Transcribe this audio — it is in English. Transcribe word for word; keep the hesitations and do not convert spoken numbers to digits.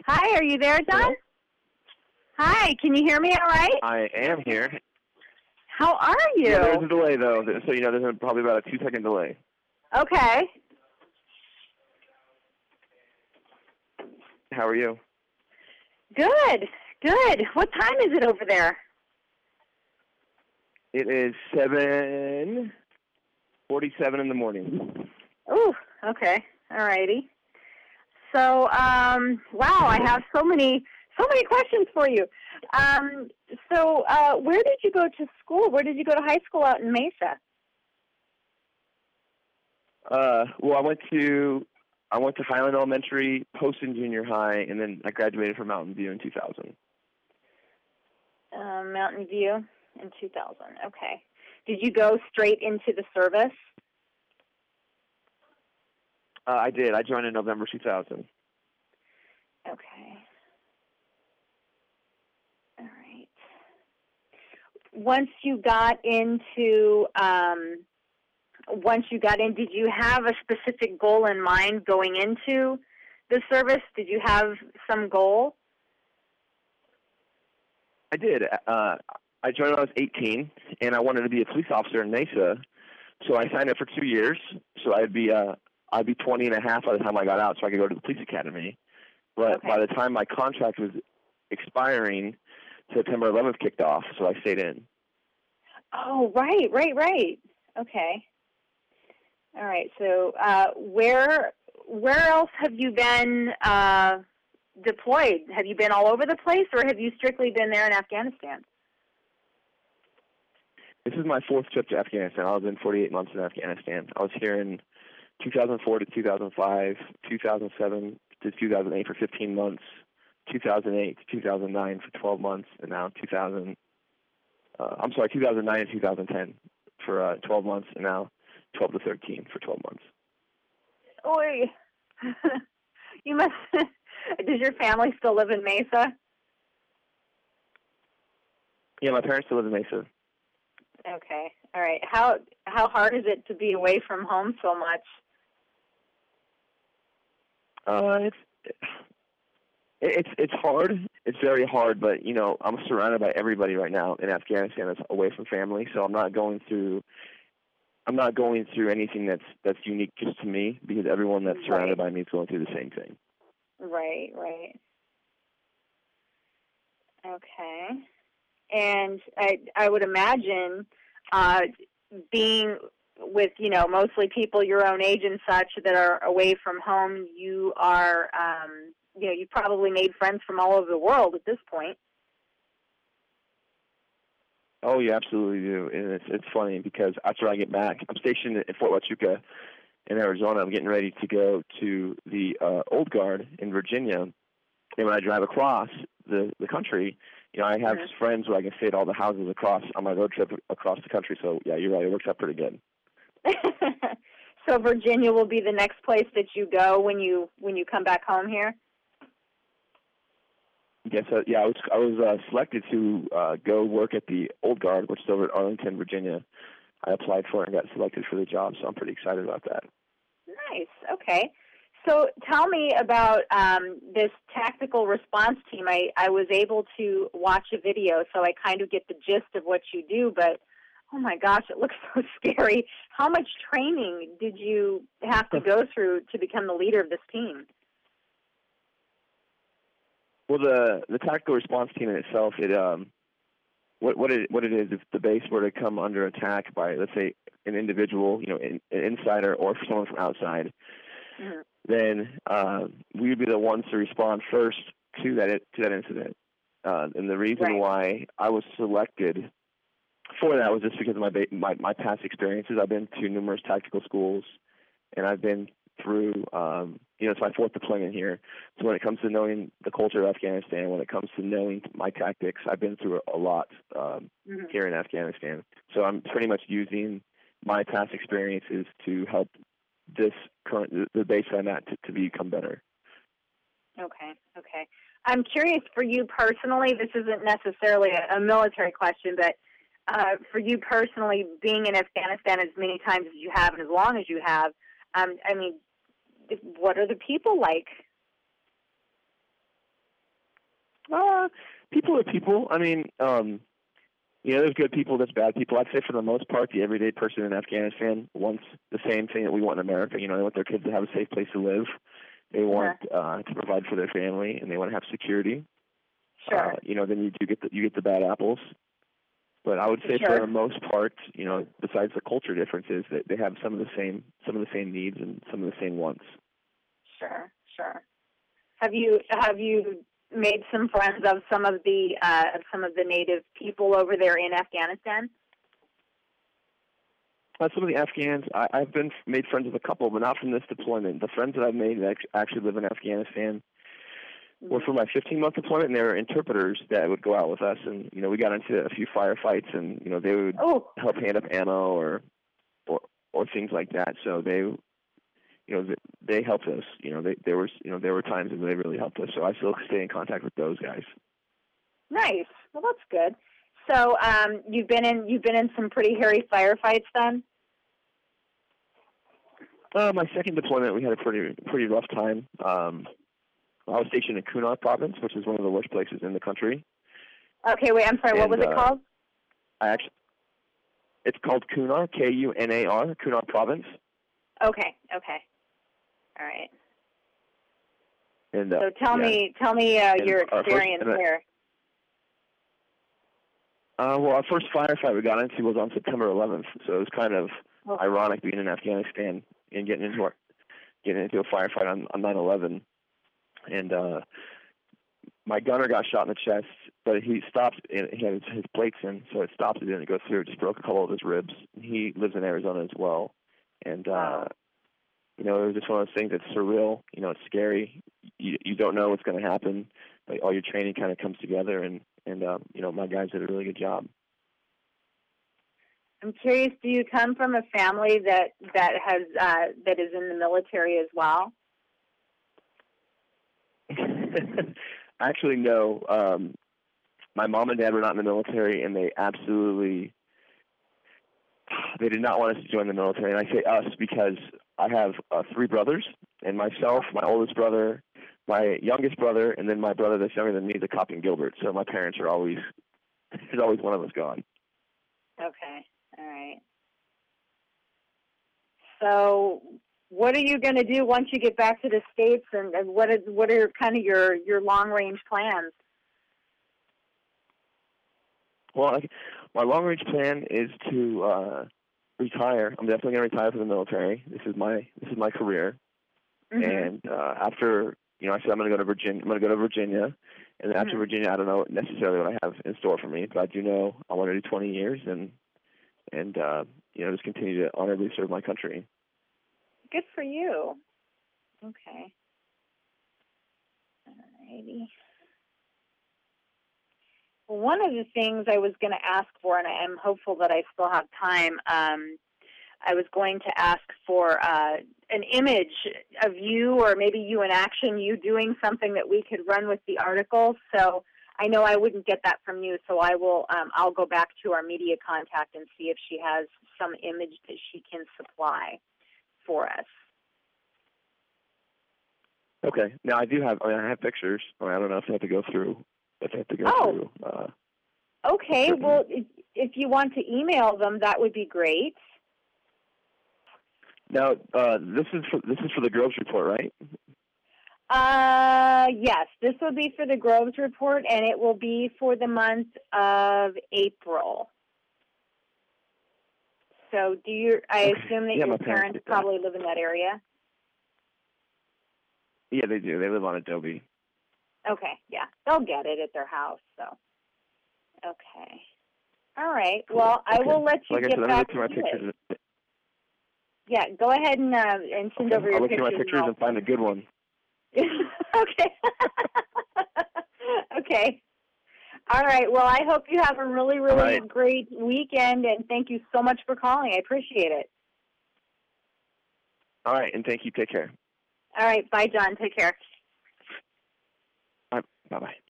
Hi, are you there, Don? Hello? Hi, can you hear me all right? I am here. How are you? Yeah, there's a delay, though, so you know there's probably about a two-second delay. Okay. How are you? Good, good. What time is it over there? It is seven forty-seven in the morning. Ooh, okay. All righty. So, um, wow, I have so many, so many questions for you. Um, so, uh, where did you go to school? Where did you go to high school out in Mesa? Uh, well, I went to I went to Highland Elementary, Poston Junior High, and then I graduated from Mountain View in two thousand. Um, Mountain View in two thousand. Okay. Did you go straight into the service? Uh, I did. I joined in November two thousand. Okay. All right. Once you got into, um, once you got in, did you have a specific goal in mind going into the service? Did you have some goal? I did. Uh, I joined when I was eighteen, and I wanted to be a police officer in Mesa, so I signed up for two years. So I'd be uh, I'd be twenty and a half by the time I got out, so I could go to the police academy. But Okay. by the time my contract was expiring, September eleventh kicked off, so I stayed in. Oh, right, right, right. Okay. All right. So, uh, where where else have you been uh, deployed? Have you been all over the place, or have you strictly been there in Afghanistan? This is my fourth trip to Afghanistan. I was in forty-eight months in Afghanistan. I was here in two thousand four to two thousand five, two thousand seven to two thousand eight for fifteen months, two thousand eight to two thousand nine for twelve months, and now two thousand. Uh, I'm sorry, two thousand nine and two thousand ten for uh, twelve months, and now twelve to thirteen for twelve months. Oy. You must. Does your family still live in Mesa? Yeah, my parents still live in Mesa. Okay. All right. How how hard is it to be away from home so much? Uh, it's it's it's hard. It's very hard, but you know, I'm surrounded by everybody right now in Afghanistan that's away from family, so I'm not going through. I'm not going through anything that's that's unique just to me, because everyone that's surrounded Right. by me is going through the same thing. Right. Right. Okay. And I I would imagine uh, being with, you know, mostly people your own age and such that are away from home, you are, um, you know, you probably made friends from all over the world at this point. Oh, you absolutely do, and it's it's funny because after I get back, I'm stationed at Fort Huachuca in Arizona. I'm getting ready to go to the uh, Old Guard in Virginia, and when I drive across the the country, you know, I have Mhm. friends where I can stay at all the houses across on my road trip across the country. So yeah, you're right, it works out pretty good. So Virginia will be the next place that you go when you when you come back home here? Yes, uh, yeah, I was I was uh, selected to uh, go work at the Old Guard, which is over at Arlington, Virginia. I applied for it and got selected for the job, so I'm pretty excited about that. Nice. Okay. So tell me about um, this tactical response team. I, I was able to watch a video, so I kind of get the gist of what you do, but oh my gosh, it looks so scary. How much training did you have to go through to become the leader of this team? Well, the the tactical response team in itself, it um, what what it what it is, if the base were to come under attack by, let's say, an individual, you know, in, an insider or someone from outside, Mm-hmm. then uh, we would be the ones to respond first to that to that incident. Uh, and the reason Right. why I was selected for that was just because of my, ba- my my past experiences. I've been to numerous tactical schools, and I've been through, um, you know, it's my fourth deployment here. So when it comes to knowing the culture of Afghanistan, when it comes to knowing my tactics, I've been through a lot um, Mm-hmm. here in Afghanistan. So I'm pretty much using my past experiences to help this current, the base I'm at, to, to become better. Okay, okay. I'm curious for you personally, this isn't necessarily a, a military question, but uh, for you personally, being in Afghanistan as many times as you have and as long as you have, um, I mean, what are the people like? Uh, people are people. I mean, um, you know, there's good people, there's bad people. I'd say for the most part, the everyday person in Afghanistan wants the same thing that we want in America. You know, they want their kids to have a safe place to live. They want uh-huh. uh, to provide for their family, and they want to have security. Sure. Uh, you know, then you do get the, you get the bad apples. But I would say Sure. for the most part, you know, besides the culture differences, that they have some of the same some of the same needs and some of the same wants. Sure, sure. Have you have you made some friends of some of the uh, of some of the native people over there in Afghanistan? Uh, some of the Afghans, I, I've been made friends with a couple, but not from this deployment. The friends that I've made that actually live in Afghanistan were for my fifteen-month deployment, and they were interpreters that would go out with us. And, you know, we got into a few firefights, and, you know, they would oh. help hand up ammo or, or or things like that. So they, you know, they helped us. You know, they, there was, you know, there were times when they really helped us. So I still stay in contact with those guys. Nice. Well, that's good. So um, you've been in you've been in some pretty hairy firefights then? Uh, my second deployment, we had a pretty pretty rough time. Um, I was stationed in Kunar province, which is one of the worst places in the country. Okay, wait, I'm sorry, and, what was it uh, called? I actually, it's called Kunar, K U N A R, Kunar province. Okay, okay. All right. And, uh, so tell yeah. me tell me uh, and your our experience first, there. Uh, well, our first firefight we got into was on September eleventh, so it was kind of oh. ironic being in Afghanistan and getting into our, getting into a firefight on, on nine eleven. And uh, my gunner got shot in the chest, but he stopped. And he had his, his plates in, so it stopped. It didn't go through. It just broke a couple of his ribs. He lives in Arizona as well, and uh, wow. you know, it was just one of those things that's surreal. You know, it's scary. You you don't know what's going to happen. Like all your training kind of comes together, and and um, you know, my guys did a really good job. I'm curious. Do you come from a family that that has uh, that is in the military as well? Actually, no. Um, my mom and dad were not in the military, and they absolutely they did not want us to join the military. And I say us because I have uh, three brothers, and myself, my oldest brother, my youngest brother, and then my brother that's younger than me is a cop in Gilbert. So my parents are always there's always one of us gone. Okay. All right. So, what are you going to do once you get back to the States, and, and what is what are kind of your, your long range plans? Well, I, my long range plan is to uh, retire. I'm definitely going to retire from the military. This is my this is my career, Mm-hmm. and uh, after you know, I said I'm going to go to Virginia. I'm going to go to Virginia, and then after Mm-hmm. Virginia, I don't know necessarily what I have in store for me, but I do know I want to do twenty years and and uh, you know, just continue to honorably serve my country. Good for you. Okay. All righty. Well, one of the things I was going to ask for, and I am hopeful that I still have time, um, I was going to ask for uh, an image of you, or maybe you in action, you doing something that we could run with the article. So I know I wouldn't get that from you, so I will. Um, I'll go back to our media contact and see if she has some image that she can supply for us. Okay. Now I do have. I mean, I have pictures. I, mean, I don't know if I have to go through. If I have to go Oh. through. Uh, Okay. certain... Well, if, if you want to email them, that would be great. Now uh, this is for this is for the Groves Report, right? Uh, yes, this will be for the Groves Report, and it will be for the month of April. So, do you? I Okay. assume that Yeah, your my parents parents did that. probably live in that area. Yeah, they do. They live on Adobe. Okay, yeah, they'll get it at their house. So, okay, all right. Cool. Well, I Okay. will let you like get I said, back I'm going to to my it. pictures. Yeah, go ahead and uh, and send Okay. over your I'll look pictures. through my pictures and find a good one. Okay. Okay. All right. Well, I hope you have a really, really right. great weekend, and thank you so much for calling. I appreciate it. All right, and thank you. Take care. All right. Bye, John. Take care. All right. Bye-bye.